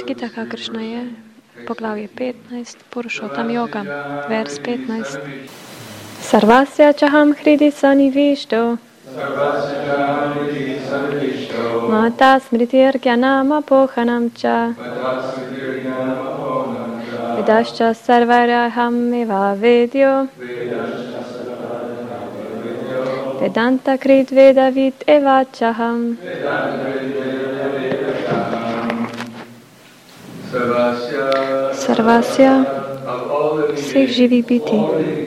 Gita, kakršna je, poglavje 15, Purušottam yoga, vers 15. Sarvasya chaham hridi sanivišto, mata smritir gyanam apohanam cha, vedascha sarvaraham eva vedyo, Vedanta krit vedavit eva chaham. Sarvasya, vseh živih bitij.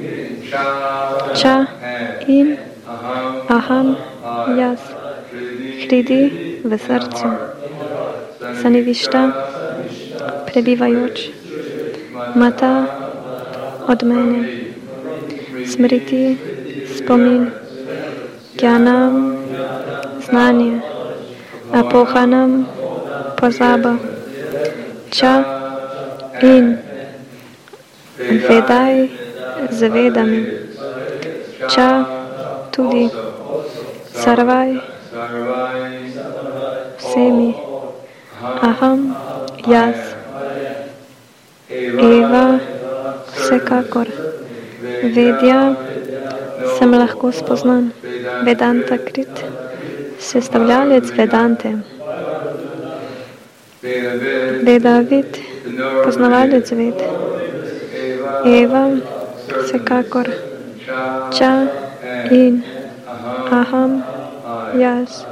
Cha in aham, jaz. Hridi, v srcu. Sanivišta, prebivajoč. Mata, od mene. Smriti, spomin. Gyanam, znanje. Apohanam, pozaba. Cha in vedaj, z vedami. Cha tudi. Sarvaj, vsemi. Aham, jaz. Eva, vsekakor. Vedja, sem lahko spoznan. Vedanta krit, sestavljalec vedante. Vedavid, poznavalec ved. Eva, vsekakor. Cha in aham, jaz.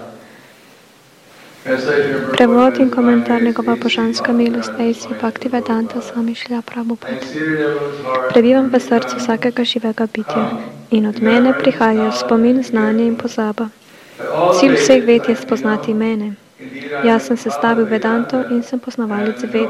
Prevod in komentar njegova božanska milost A.C. Bhaktivedanta Swami Srila Prabhupada. Prebivam v srcu vsakega živega bitja in od mene prihajajo spomin, znanje in pozaba. Cilj vseh ved je spoznati mene. Jaz sem sestavil Vedanto in sem poznavalec ved.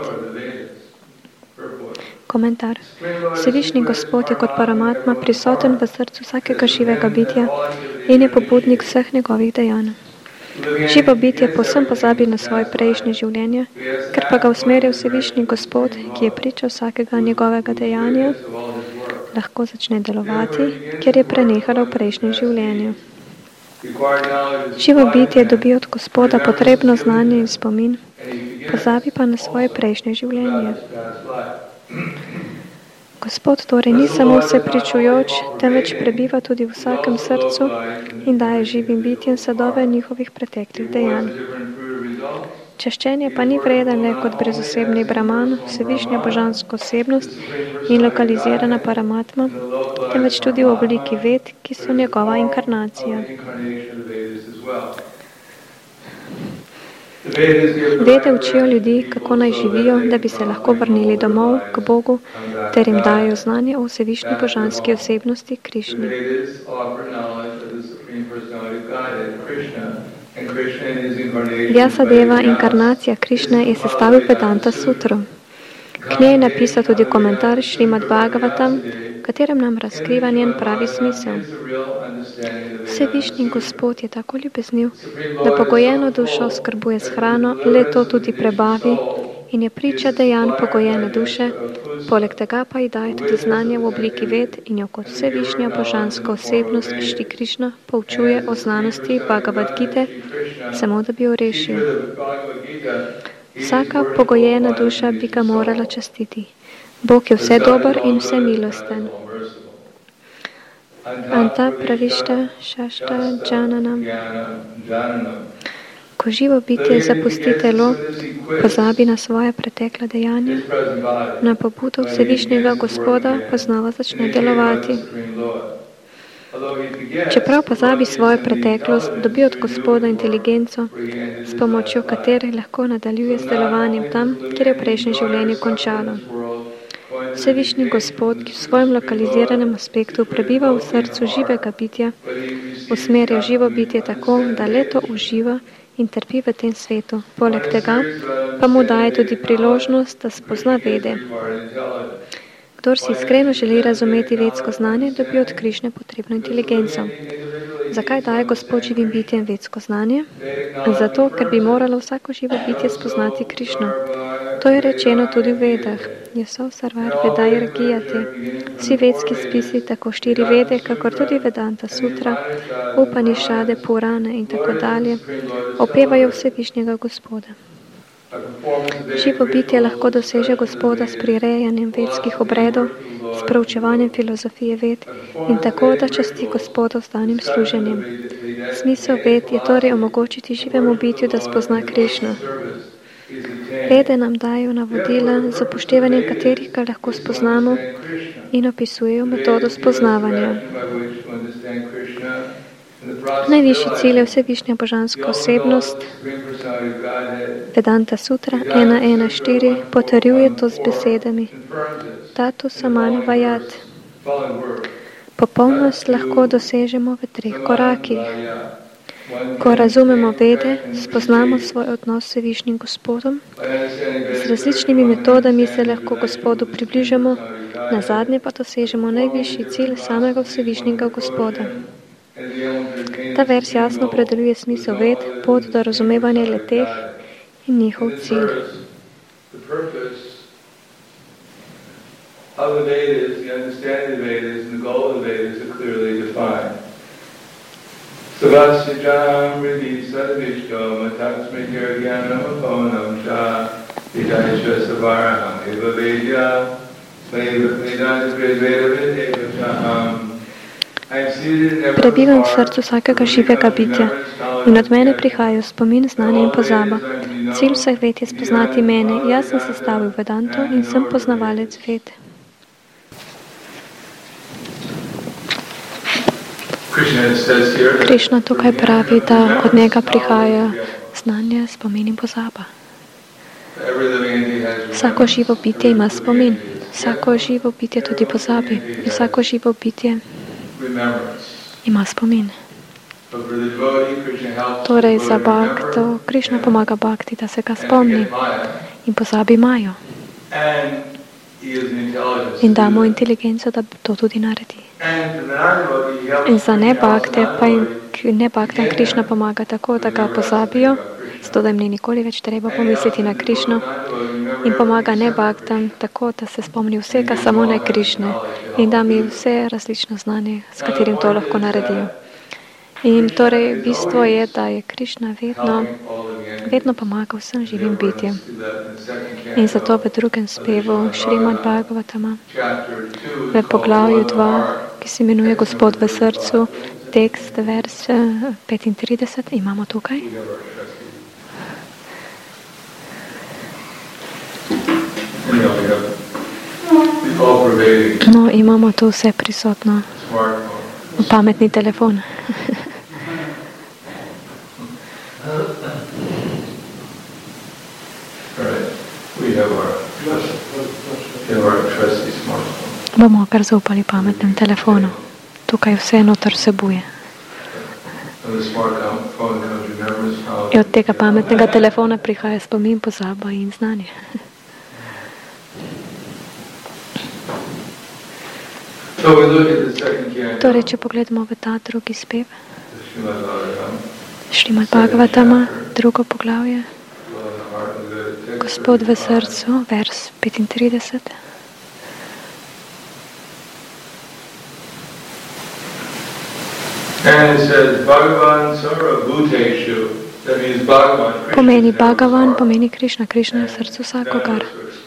Komentar. Vsevišnji Gospod je kot Paramatma prisoten v srcu vsakega živega bitja in je pobudnik vseh njegovih dejanj. Živo bitje povsem pozabi na svoje prejšnje življenje, ker pa ga usmerja Vsevišnji Gospod, ki je priča vsakega njegovega dejanja, lahko začne delovati, ker je prenehala v prejšnjem življenju. Živo bitje dobi od Gospoda potrebno znanje in spomin, pozabi pa na svoje prejšnje življenje. Gospod torej ni samo vsepričujoč, temveč prebiva tudi v vsakem srcu in daje živim bitjem sadove njihovih preteklih dejanj. Čaščenje pa ni vreden le kot brezosebni Brahman, vsevišnja božanska osebnost in lokalizirana Paramatma, temveč tudi v obliki ved, ki so njegova inkarnacija. Vede učijo ljudi, kako naj živijo, da bi se lahko vrnili domov k Bogu, ter jim dajo znanje o vsevišnji božanski osebnosti Krišni. Vyasadeva, inkarnacija Krišne, je sestavil Vedanta sutro. K njej je napisal tudi komentar Šrimad Bhagavatam, v katerem nam razkriva njen pravi smisel. Vsevišnji Gospod je tako ljubezniv, da pogojeno dušo skrbuje s hrano, le to tudi prebavi in je priča dejanj pogojene duše, poleg tega pa ji daje tudi znanje v obliki ved in jo kot vsevišnja božanska osebnost Šri Krišna poučuje o znanosti Bhagavad Gite, samo da bi jo rešil. Vsaka pogojena duša bi ga morala častiti. Bog je vse dober in vse milosten. Anta pravišta šašta džananam. Ko živo bitje zapusti telo, pozabi na svoje pretekla dejanja, na pobudo Vsevišnjega Gospoda pa znova začne delovati. Čeprav pozabi svojo preteklost, dobi od Gospoda inteligenco, s pomočjo katere lahko nadaljuje s delovanjem tam, kjer je v prejšnjem življenju končalo. Vsevišnji Gospod, ki v svojem lokaliziranem aspektu prebiva v srcu živega bitja, usmerja živo bitje tako, da le to uživa in trpi v tem svetu. Poleg tega pa mu daje tudi priložnost, da spozna vede. Kdor si iskreno želi razumeti vedsko znanje, dobi od Krišne potrebno inteligenco. Zakaj daje Gospod živim bitjem vedsko znanje? Zato, ker bi moralo vsako živo bitje spoznati Krišno. To je rečeno tudi v Vedah. Jasov sarvar vedaj ragijate. Vsi vedski spisi, tako 4 vede, kakor tudi Vedanta sutra, Upanišade, Purane in tako dalje, opevajo Vsevišnjega Gospoda. Živo bitje lahko doseže Gospoda s prirejanjem vedskih obredov, s proučevanjem filozofije ved in tako, da časti Gospoda s danim služenjem. Smisel ved je torej omogočiti živemu bitju, da spozna Krišno. Vede nam dajo navodila, z upoštevanjem katerih ga lahko spoznamo in opisujejo metodo spoznavanja. Najvišji cilj je vsevišnja božanska osebnost. Vedanta Sutra 1.1.4 potrjuje to z besedami. Tatu saman vajat. Popolnost lahko dosežemo v 3 korakih. Ko razumemo vede, spoznamo svoj odnos s Višnjim Gospodom, z različnimi metodami se lahko Gospodu približamo, nazadnje pa dosežemo najvišji cilj samega Vsevišnjega Gospoda. Ta vers jasno predeluje smisel ved, pot do razumevanja leteh in njihov cilj. Savasya Ridi Sadavishko Mataksmikir Gyanam Aponam Sha Vidayashva Savaraham Eva Vedya Vedanta Veda Vedeva Shaham. Prebivam v srcu vsakega živega bitja in od mene prihajajo spomin, znanje in pozaba. Cilj vseh ved je spoznati mene. Jaz sem sestavil Vedanto in sem poznavalec ved. Krišna tukaj pravi, da od njega prihaja znanje, spomin in pozaba. Vsako živo bitje ima spomin. Vsako živo bitje tudi pozabi. In vsako živo bitje ima spomin. Torej za bhakto Krišna pomaga bhakti, da se ga spomni. In pozabi majo. In damo inteligenco, da to tudi naredi. In za nebhakte pa jim nebhaktem Krišna pomaga tako, da ga pozabijo, zato da jim ni nikoli več treba pomisliti na Krišno, in pomaga nebhaktem tako, da se spomni vsega, samo ne Krišne, in da mi vse različno znanje, s katerim to lahko naredijo. In torej bistvo je, da je Krišna vedno pomaga vsem živim bitjem. In zato v drugem spevu Šrimad Bhagavatama v poglavju 2, ki se imenuje Gospod v srcu, tekst vers 35, imamo tukaj. No, imamo tu vse prisotno. Pametni telefon. Bomo kar zaupali pametnem telefonu. Tukaj vse noter vsebuje. In od tega pametnega telefona prihaja spomin, pozaba in znanje. Torej, če pogledamo v ta drugi spev, Šrimad Bhagavatama, drugo poglavje, Gospod v srcu, vers 35. Pomeni Bhagavan, pomeni Krišna. Krišna je v srcu vsakogar.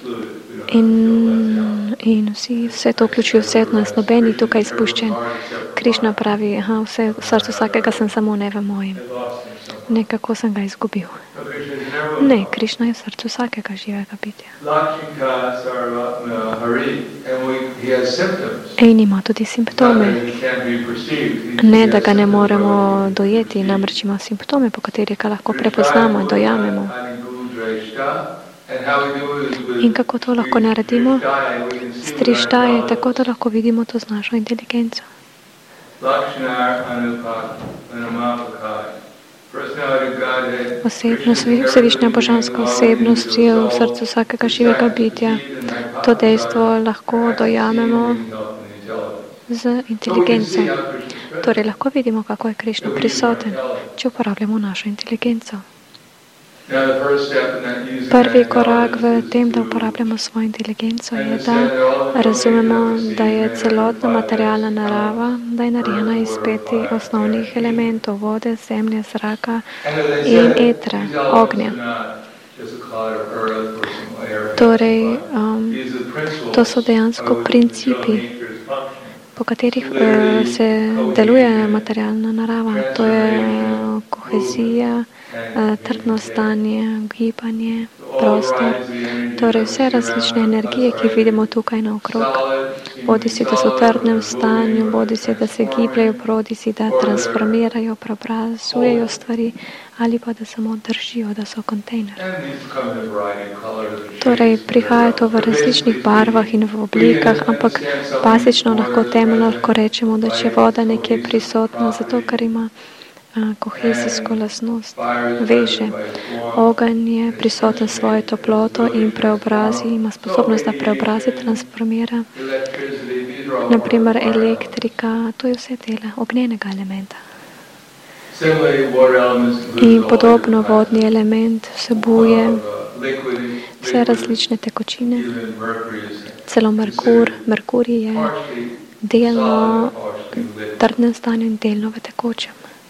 In vse to vključuje vse od nas, noben je tukaj izpuščen. Krišna pravi, vse v srcu vsakega sem, samo ne v mojem. Nekako sem ga izgubil. Ne, Krišna je v srcu vsakega živega bitja. In ima tudi simptome. Ne, da ga ne moremo dojeti, namreč ima simptome, po katerih ga lahko prepoznamo in dojamemo. In kako to lahko naredimo? S trištaje, tako da lahko vidimo to z našo inteligenco. Osebnost, vsevišnja božanska osebnost je v srcu vsakega živega bitja. To dejstvo lahko dojamemo z inteligenco. Torej lahko vidimo, kako je Krišna prisoten, če uporabljamo našo inteligenco. Prvi korak v tem, da uporabljamo svojo inteligenco, je, da razumemo, da je celotna materialna narava, da je narejena iz 5 osnovnih elementov: vode, zemlje, zraka in etra, ognja. Torej, to so dejansko principi, po katerih se deluje materialna narava. To je kohezija, trdno stanje, gibanje, prostor. Torej vse različne energije, ki vidimo tukaj naokrog, bodi si, da so v trdnem stanju, bodi si, da se gibljajo, bodi si, da transformirajo, preobrazujejo stvari, ali pa da samo držijo, da so kontejner. Torej, prihaja to v različnih barvah in v oblikah, ampak basično lahko temeljno lahko rečemo, da če je voda nekje prisotna, zato ker ima kohezijsko lastnost, veže. Ogenj je prisoten svojo toploto in preobrazi, ima sposobnost, da preobrazi, transformira. Naprimer, elektrika, to je vse dela ognjenega elementa. In podobno vodni element vsebuje vse različne tekočine. Celo Merkurij je delno v trdnem stanju in delno v tekočem.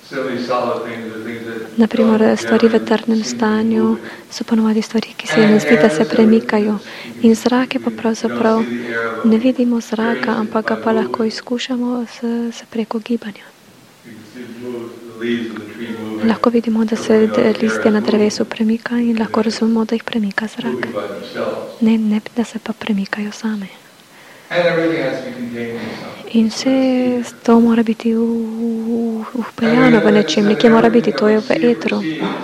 Naprimer, stvari v trdnem stanju so ponovadi stvari, ki se ne zdi, da se premikajo. In zrak je pa pravzaprav, ne vidimo zraka, ampak ga pa lahko izkušamo s preko gibanja. Lahko vidimo, da se listje na drevesu premika in lahko razumemo, da jih premika zrak. Ne, da se pa premikajo same. In vse to mora biti upeljano v nečem, nekje mora biti, to je v etru.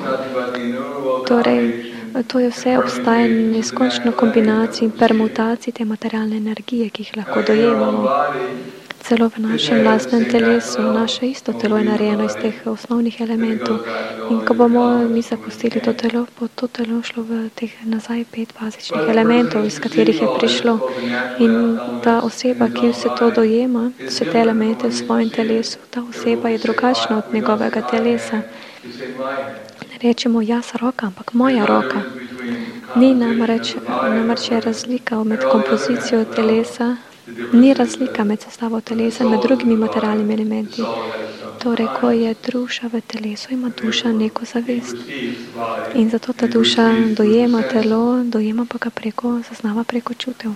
Torej, to je vse obstajanje neskončno kombinacij in permutacij te materialne energije, ki jih lahko dojemamo. Celo v našem lastnem telesu, naše isto telo je narejeno iz teh osnovnih elementov. In ko bomo mi zapustili to telo, bo to telo šlo v teh nazaj 5 bazičnih elementov, iz katerih je prišlo. In ta oseba, ki vse to dojema, vse te elemente v svojem telesu, ta oseba je drugačna od njegovega telesa. Rečemo jaz roka, ampak moja roka. Ni namreč je razlika med kompozicijo telesa, ni razlika med sestavo telesa in med drugimi materialnimi elementi. Torej, ko je duša v telesu, ima duša neko zavest. In zato ta duša dojema telo, dojema pa ga zaznava preko čutev.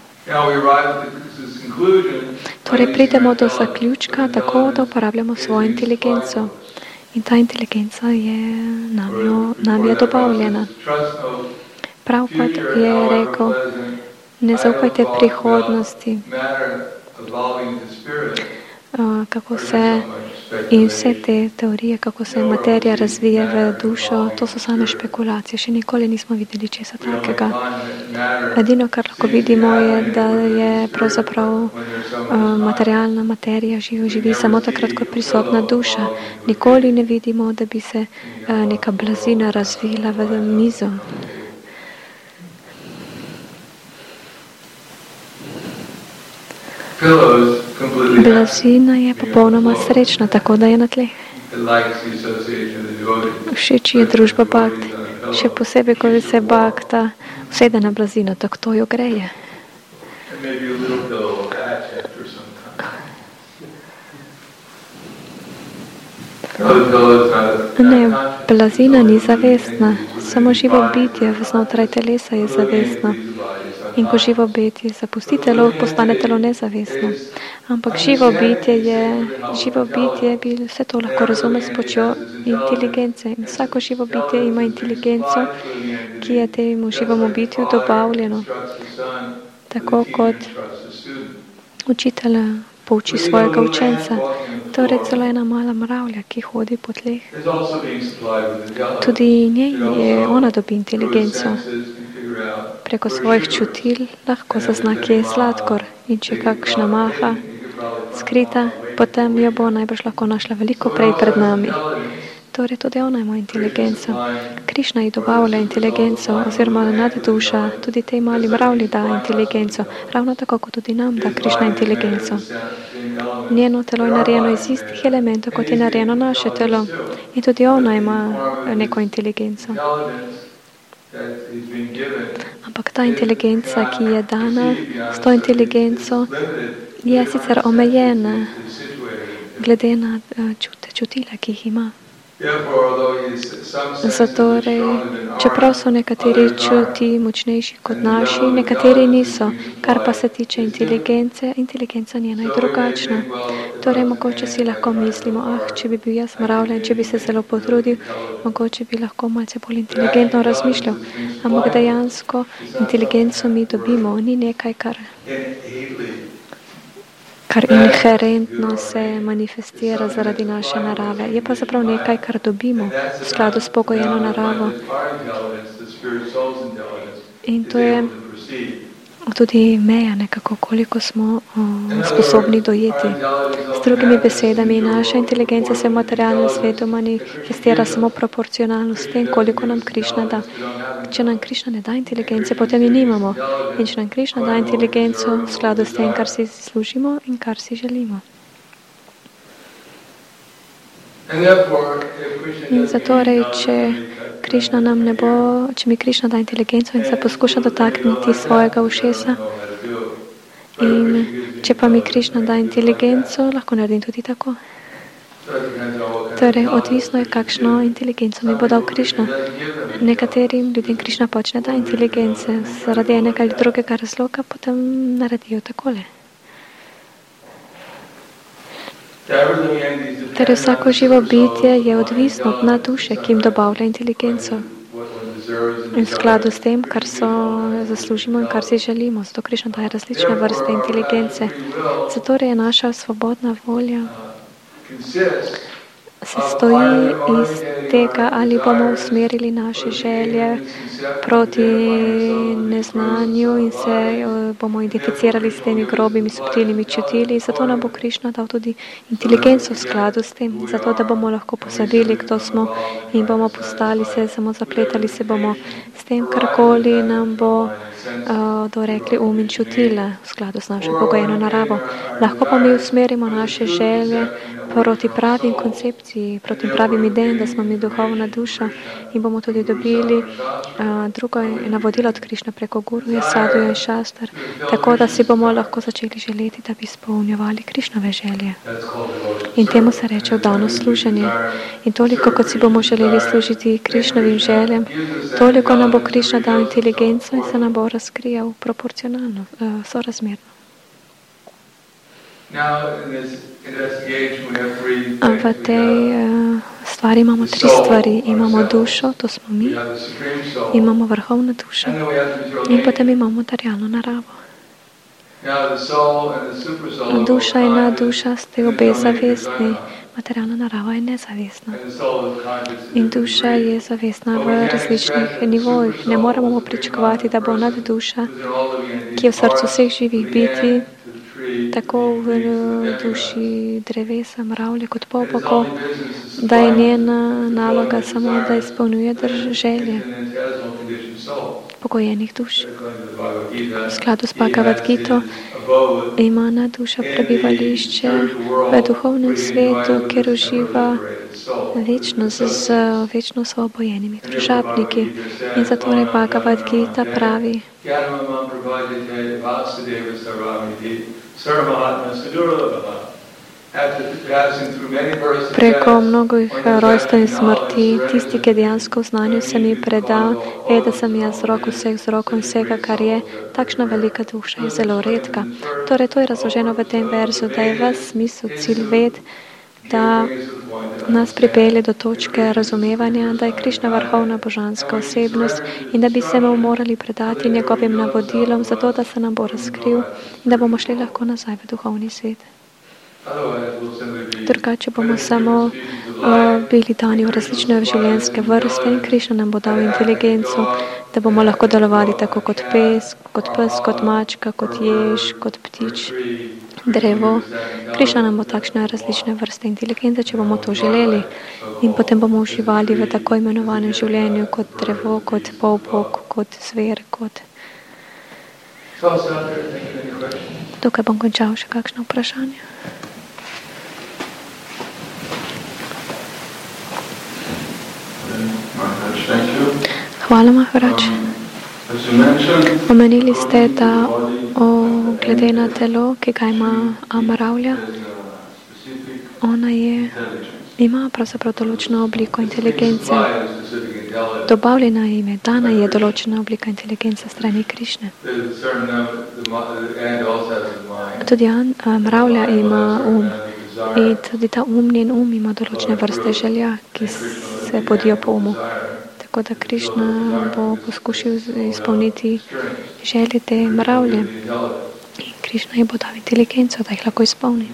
Torej, pridemo do zaključka tako, da uporabljamo svojo inteligenco. In ta inteligenca je nam je dobavljena. Pravpad je rekel, ne zaupajte prihodnosti, kako se in vse te teorije, kako se materija razvije v dušo, to so same špekulacije. Še nikoli nismo videli česa takega. Edino, kar lahko vidimo, je, da je pravzaprav materialna materija živi samo takrat, ko je prisotna duša. Nikoli ne vidimo, da bi se neka blazina razvila v mizo. Blazina je popolnoma srečna, tako da je na tleh. Všeč je družba bhakti. Še posebej, ko se bhakta usede na blazino, tako to jo greje. Ne, blazina ni zavestna. Samo živo bitje znotraj telesa je zavestno. In ko živo bitje zapusti telo, postane telo nezavestno. Ampak živo bitje bi vse to lahko razume s počjo inteligence. In vsako živo bitje ima inteligenco, ki je temu živomu bitju dobavljeno. Tako kot učitelj pouči svojega učenca. Torej celo ena mala mravlja, ki hodi po tleh. Tudi ona dobi inteligenco. Preko svojih čutil lahko zazna, kje je sladkor. In če kakšna maha skrita, potem jo bo najbrž lahko našla veliko prej pred nami. Torej tudi ona ima inteligenco. Krišna ji dobavlja inteligenco, oziroma nadduša tudi tej mali mravlji da inteligenco. Ravno tako, kot tudi nam da Krišna inteligenco. Njeno telo je narejeno iz istih elementov, kot je narejeno naše telo. In tudi ona ima neko inteligenco. Ampak ta inteligenca, ki je dana, s to inteligenco je sicer omejena glede na čutila, ki jih ima. Zatorej, čeprav so nekateri čuti močnejši kot naši, nekateri niso. Kar pa se tiče inteligence, inteligenca njena je drugačna. Torej, mogoče si lahko mislimo, če bi bil jaz mravlja, če bi se zelo potrudil, mogoče bi lahko malce bolj inteligentno razmišljal. Ampak dejansko inteligenco mi dobimo, ni nekaj, kar inherentno se manifestira zaradi naše narave. Je pa zaprav nekaj, kar dobimo v skladu s pogojeno naravo. In to je tudi meja nekako, koliko smo sposobni dojeti. S drugimi besedami, naša inteligenca se v materialnem svetu manifestira samo proporcionalno s tem, koliko nam Krišna da. Če nam Krišna ne da inteligence, potem je nimamo. In če nam Krišna da inteligenco v skladu s tem, kar si služimo in kar si želimo. In zatorej, če mi Krišna da inteligenco in se poskuša dotakniti svojega ušesa, in če pa mi Krišna da inteligenco, lahko naredim tudi tako. Torej, odvisno je, kakšno inteligenco mi bo dal Krišna. Nekaterim ljudem Krišna počne da inteligence, zaradi enega ali drugega razloga, potem naredijo takole. Torej, vsako živo bitje je odvisno od dna duše, ki jim dobavlja inteligenco. In v skladu s tem, kar zaslužimo in kar si želimo. Zato Krišna daje različne vrste inteligence. Zato je naša svobodna volja se stoji iz tega, ali bomo usmerili naše želje proti neznanju in se bomo identificirali s temi grobimi, subtilnimi čutili. Zato nam bo Krišna dal tudi inteligenco v skladu s tem, zato da bomo lahko pozabili, kdo smo in bomo postali samo zapletali se bomo s tem, karkoli nam bo dorekli in čutila v skladu s našo pogojeno naravo. Lahko pa mi usmerimo naše želje proti pravim koncepciji, proti pravim idejam, da smo mi duhovna duša in bomo tudi dobili drugo navodilo od Krišna preko Guruja, Sadhuja in Šastar, tako da si bomo lahko začeli želeti, da bi izpolnjevali Krišnove želje. In temu se reče vdano služenje. In toliko, kot si bomo želeli služiti Krišnovim željem, toliko nam bo Krišna dal inteligenco in se nam bo razkrijal proporcionalno, sorazmerno. V tej stvari imamo tri stvari. Imamo dušo, to smo mi, imamo vrhovno dušo in potem imamo materialno naravo. Duša in nadduša ste obe zavestni, materialna narava je nezavestna. In duša je zavestna v različnih nivojih. Ne moramo pričakovati, da bo nadduša, ki je v srcu vseh živih bitij, tako v duši drevesa, mravlje kot popoko, da je njena naloga samo, da izpolnjuje želje pogojenih duš. V skladu s Bhagavad Gito ima nadduša prebivališče v duhovnem svetu, kjer uživa večno z večno osvobojenimi družabniki. In zato je Bhagavad Gita pravi: preko mnogih rojstev in smrti, tisti, ki dejansko v znanju se mi preda, ve, da sem jaz vzrok vseh vzrokov in vsega, kar je, takšna velika duša je zelo redka. Torej, to je razloženo v tem verzu, da je vas smisel, cilj ved, da nas pripelje do točke razumevanja, da je Krišna vrhovna božanska osebnost in da bi se mu morali predati njegovim navodilom, zato da se nam bo razkril in da bomo šli lahko nazaj v duhovni svet. Drugače bomo samo bili dani v različne življenjske vrste in Krišna nam bo dal inteligenco, da bomo lahko delovali tako kot pes, kot mačka, kot jež, kot ptič, drevo. Krišna nam bo takšne različne vrste inteligence, če bomo to želeli. In potem bomo uživali v tako imenovanem življenju kot drevo, kot polbog, kot zver, kot... Tukaj bom končal. Še kakšno vprašanje? Hvala, Maharaj. Omenili ste, da glede na telo, ki ga ima mravlja, ona je ima pravzaprav določeno obliko inteligence. Dobavljena jim je, dana je določena oblika inteligence strani Krišne. Tudi mravlja ima in tudi ta njen ima določene vrste želja, ki se bodijo po umu. Tako da Krišna bo poskušal izpolniti želje te mravlje. In Krišna ji bo dal inteligenco, da jih lahko izpolni.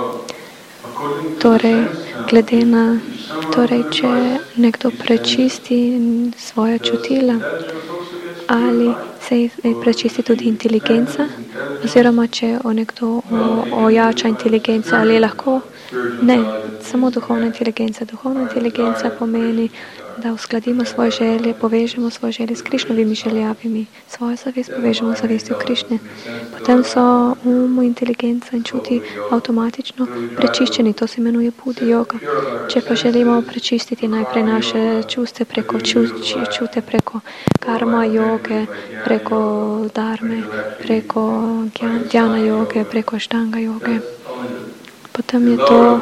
Torej, glede na, če nekdo prečisti svoje čutila, ali se prečisti tudi inteligenca, oziroma če nekdo ojača inteligenco, ali lahko? Ne, samo duhovna inteligenca. Duhovna inteligenca pomeni, da uskladimo svoje želje, povežemo svoje želje s Krišnovimi željavimi, svojo zavest povežemo z zavestjo Krišne. Potem so inteligenca in čuti avtomatično prečiščeni, to se imenuje Budi yoga. Če pa želimo prečistiti najprej naše čuste preko čute, preko karma joge, preko dharme, preko dhyana joge, preko ashtanga joge, potem je to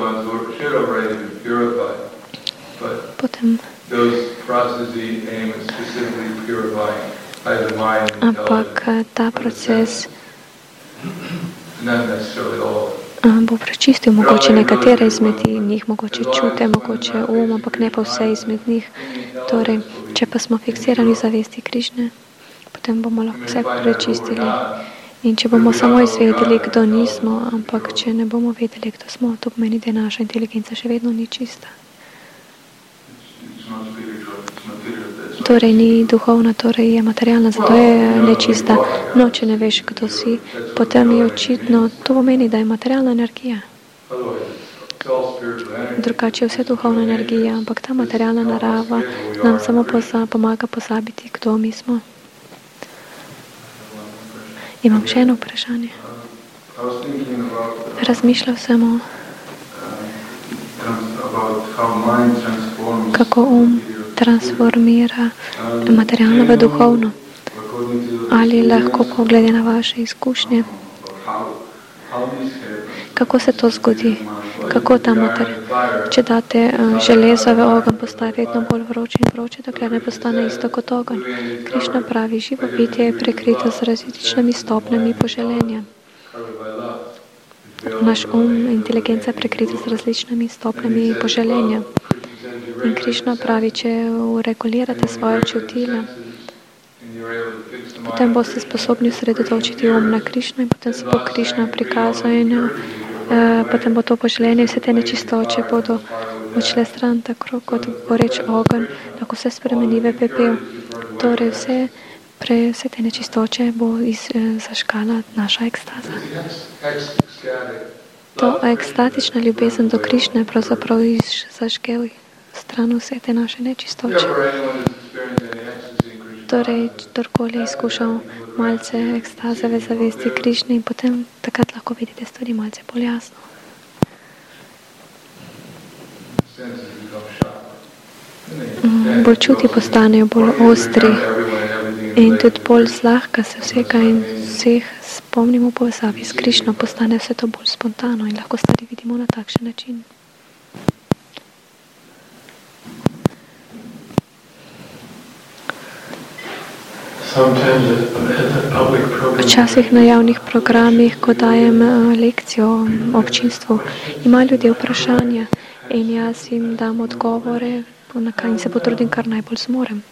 ampak ta proces bo prečistil mogoče nekatere izmed njih, mogoče čute, mogoče ampak ne pa vse izmed njih. Torej, če pa smo fiksirani zavesti Krišne, potem bomo lahko vse prečistili. In če bomo samo izvedeli, kdo nismo, ampak če ne bomo vedeli, kdo smo, to pomeni, da naša inteligenca še vedno ni čista. Torej ni duhovna, torej je materialna, zato je nečista. No, če ne veš, kdo si, potem je očitno, to pomeni, da je materialna energija. Drugače je vse duhovna energija, ampak ta materialna narava nam samo pomaga pozabiti, kdo mi smo. Imam še eno vprašanje. Razmišljal sem o kako transformira materialno v duhovno. Ali lahko poglede na vaše izkušnje? Kako se to zgodi? Kako ta če date železo v ogenj, postaje vedno bolj vroče in vroče, dokler ne postane isto kot ogenj. Krišna pravi, živo bitje je prekrito z različnimi stopnjami poželenja. Naš inteligenca je prekrita z različnimi stopnjami poželenja. In Krišna pravi, če regulirate svoje čutila, potem boste sposobni osredotočiti na Krišno in potem se bo Krišna prikazal in potem bo to poželenje, vse te nečistoče bodo odšle stran tako kot goreč ogenj, lahko se spremeni v pepel. Torej vse te nečistoče bo zažgala naša ekstaza. To ekstatična ljubezen do Krišne pravzaprav zažgel stran vse te naše nečistoče. Torej, kdorkoli je izkušal malce ekstaze v zavesti Krišne in potem takrat lahko vidite stvari malce bolj jasno. Bolj čuti postanejo bolj ostri in tudi bolj zlahka se vsega in vseh spomnimo povezavi s Krišno, postane vse to bolj spontano in lahko stvari vidimo na takšen način. Včasih na javnih programih, ko dajem lekcijo občinstvu, ima ljudje vprašanja in jaz jim dam odgovore in se potrudim, kar najbolj zmorem.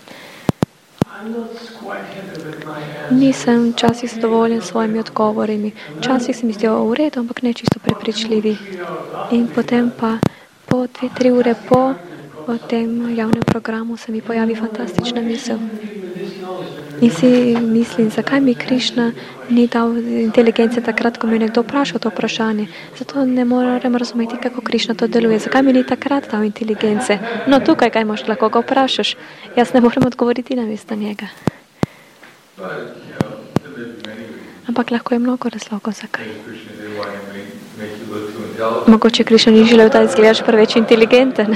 Nisem včasih zadovoljen s svojimi odgovorimi. Včasih se mi zdijo v redu, ampak ne čisto prepričljivi. In potem pa po 2-3 ure po tem javnem programu se mi pojavi fantastična misel. In si mislim, zakaj mi Krišna ni dal inteligence takrat, ko mi je nekdo vprašal to vprašanje. Zato ne morem razumeti, kako Krišna to deluje. Zakaj mi ni takrat dal inteligence? No, tukaj kaj imaš, lahko ga vprašaš. Jaz ne morem odgovoriti namesto njega. Ampak lahko je mnogo razlogov, zakaj. Mogoče Krišna ni želel, da izgledaš preveč inteligenten.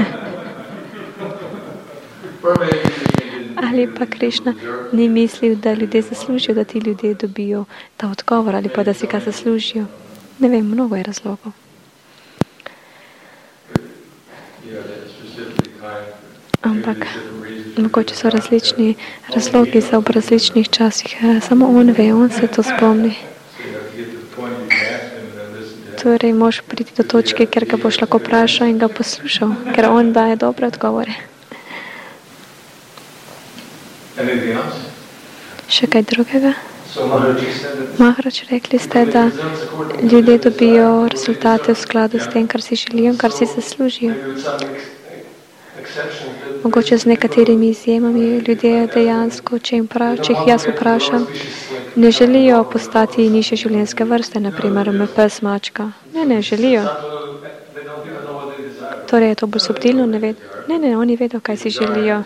Ali pa Krišna ni mislil, da ljudje zaslužijo, da ti ljudje dobijo ta odgovor ali pa da si ga zaslužijo. Ne vem, mnogo je razlogov. Ampak mogoče so različni razlogi za v različnih časih. Samo on ve, on se to spomni. Torej, moš priti do točke, ker ga boš lahko vprašal in ga poslušal, ker on daje dobre odgovore. Še kaj drugega? Maharač, rekli ste, da ljudje dobijo rezultate v skladu s tem, kar si želijo in kar si zaslužijo. Mogoče z nekaterimi izjemami ljudje dejansko, če jih jaz vprašam, ne želijo postati nižje življenjske vrste, naprimer pes, mačka. Ne želijo. Torej, je to bolj subtilno, ne, oni vedo, kaj si želijo.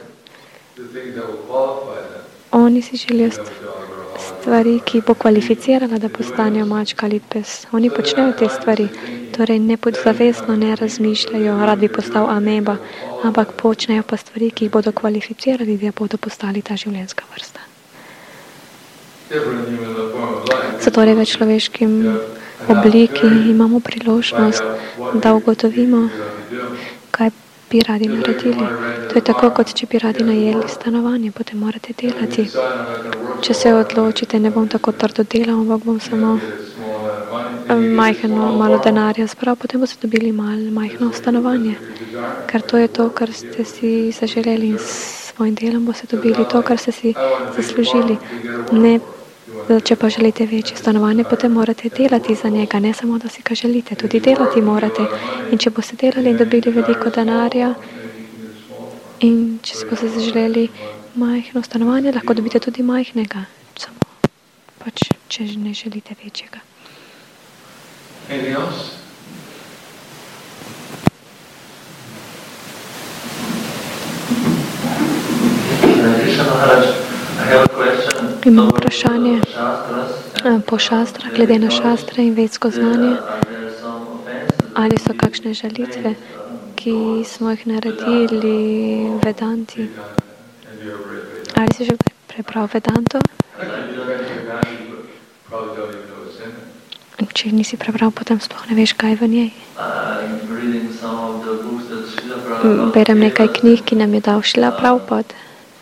Oni si želijo stvari, ki bo kvalificirala, da postanejo mačka ali pes. Oni počnejo te stvari. Torej, ne podzavestno ne razmišljajo, rad bi postal ameba, ampak počnejo pa stvari, ki jih bodo kvalificirali, da bodo postali ta življenjska vrsta. Zatorej v človeškem obliki imamo priložnost, da ugotovimo, kaj bi radi naredili. To je tako, kot če bi radi najeli stanovanje, potem morate delati. Če se odločite, ne bom tako trdo delal, ampak bom samo malo denarja zbral, potem boste dobili majhno stanovanje. Ker to je to, kar ste si zaželeli in s svojim delom boste dobili to, kar ste si zaslužili. Ne, če pa želite večje stanovanje, potem morate delati za njega, ne samo, da si ga želite, tudi delati morate. In če boste delali in dobili veliko denarja in če si boste zaželeli majhno stanovanje, lahko dobite tudi majhnega, samo pač, če ne želite večjega. Imam vprašanje po šastrah, glede na šastre in vedsko znanje. Ali so kakšne žalitve, ki smo jih naredili Vedanti? Ali si že prebral Vedanto? Če nisi prebral, potem sploh ne veš, kaj je v njej. Berem nekaj knjig, ki nam je dal Šrila Prabhupada.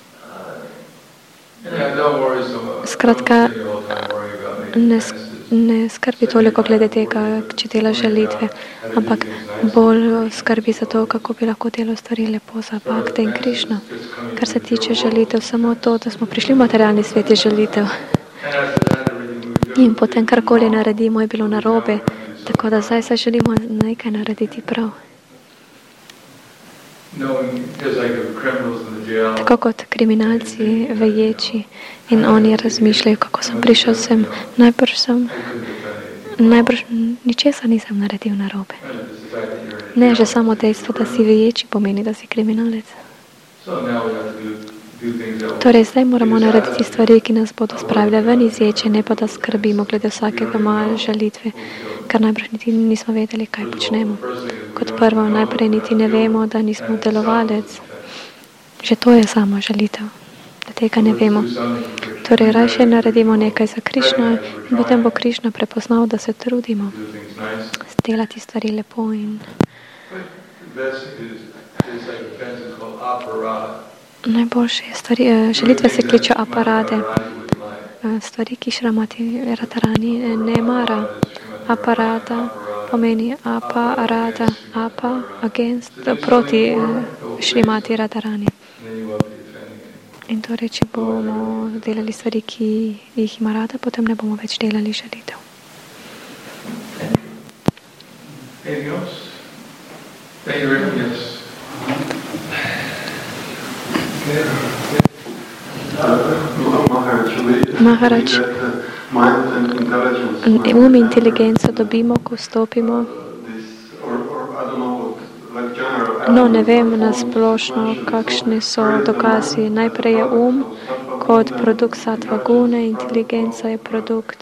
Skratka, ne skrbi toliko glede tega, če dela žalitve, ampak bolj skrbi za to, kako bi lahko delo stvari lepo za Bhakti in Krišno. Kar se tiče žalitev, samo to, da smo prišli v materialni svet, je žalitev. In potem karkoli naredimo, je bilo narobe, tako da zdaj se želimo nekaj narediti prav. Tako kot kriminalci veječi in oni razmišljajo, kako sem prišel sem, najbrž ničesar nisem naredil narobe. Ne, že samo dejstvo, da si veječi, pomeni, da si kriminalec. Torej, zdaj moramo narediti stvari, ki nas bodo spravile ven iz ječe, ne pa da skrbimo glede vsakega male žalitve, kar najbrž niti nismo vedeli, kaj počnemo. Kot prvo, najprej niti ne vemo, da nismo delovalec. Že to je samo žalitev, da tega ne vemo. Torej, rajše naredimo nekaj za Krišno in potem bo Krišna prepoznal, da se trudimo delati stvari lepo in najboljše je žalitve se kličejo aparade. Stvari, ki Šrimati Radharani ne mara. Aparada pomeni aparada, apa, against, proti Šrimati Radharani. In torej, če bomo delali stvari, ki jih ima rada, potem ne bomo več delali žalitev. Maharač, um in inteligenco dobimo, ko vstopimo. No, ne vem nasplošno, kakšni so dokazi. Najprej je kot produkt sattva gune, inteligenca je produkt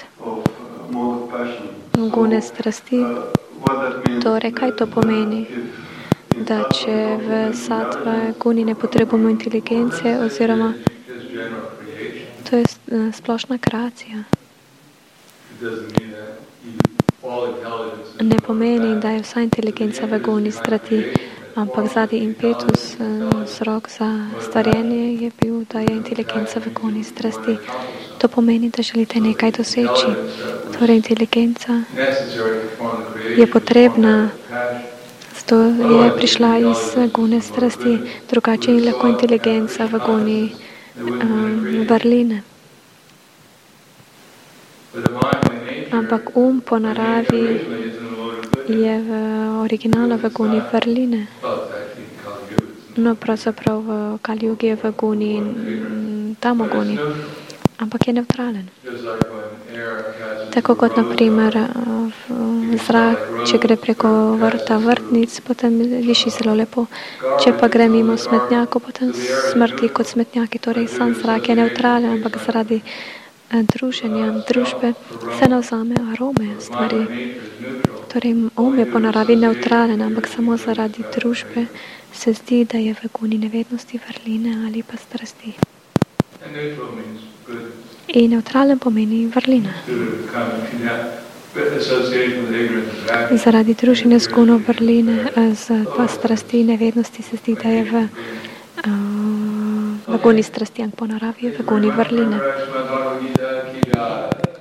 gune strasti. Torej, kaj to pomeni? Da če v sattva guni ne potrebujemo inteligence, oziroma to je splošna kreacija. Ne pomeni, da je vsa inteligenca v guni strati. ampak zadnji impetus, vzrok za starjenje je bil, da je inteligenca v goni strasti. To pomeni, da želite nekaj doseči. Torej, inteligenca je potrebna, zato je prišla iz gone strasti, drugače ni lahko inteligenca v goni vrline. Ampak po naravi je v originalu v goni vrline. No, pravzaprav v Kali-jugi je v goni tamogoni, ampak je neutralen. Tako kot naprimer zrak, če gre preko vrta vrtnic, potem diši zelo lepo. Če pa gre mimo smetnjakov, potem smrti kot smetnjaki. Torej, sam zrak je neutralen, ampak zaradi druženja, družbe se navzame arome stvari. Torej, je po naravi neutralen, ampak samo zaradi družbe se zdi, da je v goni nevednosti, vrline ali pa strasti. In neutralen pomeni vrlina. Zaradi druženja z gono vrline, pa strasti nevednosti se zdi, da je v goni strasti, ampak po naravi je v goni vrline.